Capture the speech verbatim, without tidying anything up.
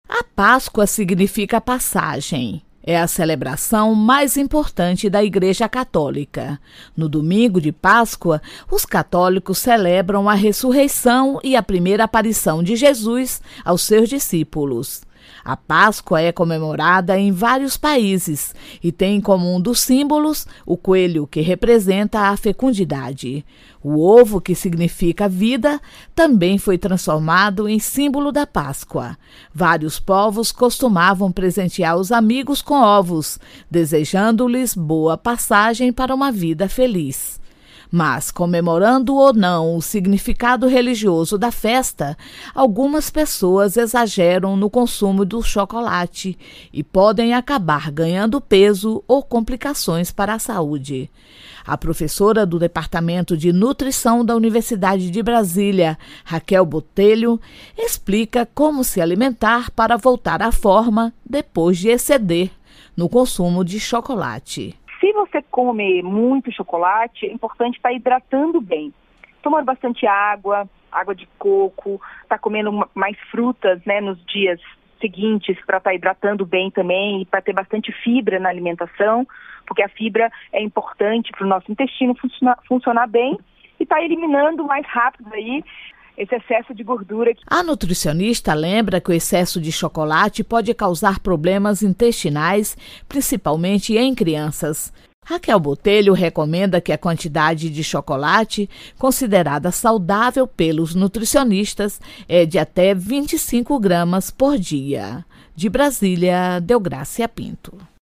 A Páscoa significa passagem. É a celebração mais importante da Igreja Católica. No domingo de Páscoa, os católicos celebram a ressurreição e a primeira aparição de Jesus aos seus discípulos. A Páscoa é comemorada em vários países e tem como um dos símbolos o coelho, que representa a fecundidade. O ovo, que significa vida, também foi transformado em símbolo da Páscoa. Vários povos costumavam presentear os amigos com ovos, desejando-lhes boa passagem para uma vida feliz. Mas, comemorando ou não o significado religioso da festa, algumas pessoas exageram no consumo do chocolate e podem acabar ganhando peso ou complicações para a saúde. A professora do Departamento de Nutrição da Universidade de Brasília, Raquel Botelho, explica como se alimentar para voltar à forma depois de exceder no consumo de chocolate. Se você come muito chocolate, é importante estar hidratando bem. Tomando bastante água, água de coco, estar comendo mais frutas, né, nos dias seguintes para estar hidratando bem também e para ter bastante fibra na alimentação, porque a fibra é importante para o nosso intestino funcionar, funcionar bem e estar eliminando mais rápido aí esse excesso de gordura. A nutricionista lembra que o excesso de chocolate pode causar problemas intestinais, principalmente em crianças. Raquel Botelho recomenda que a quantidade de chocolate, considerada saudável pelos nutricionistas, é de até vinte e cinco gramas por dia. De Brasília, Deográcia Pinto.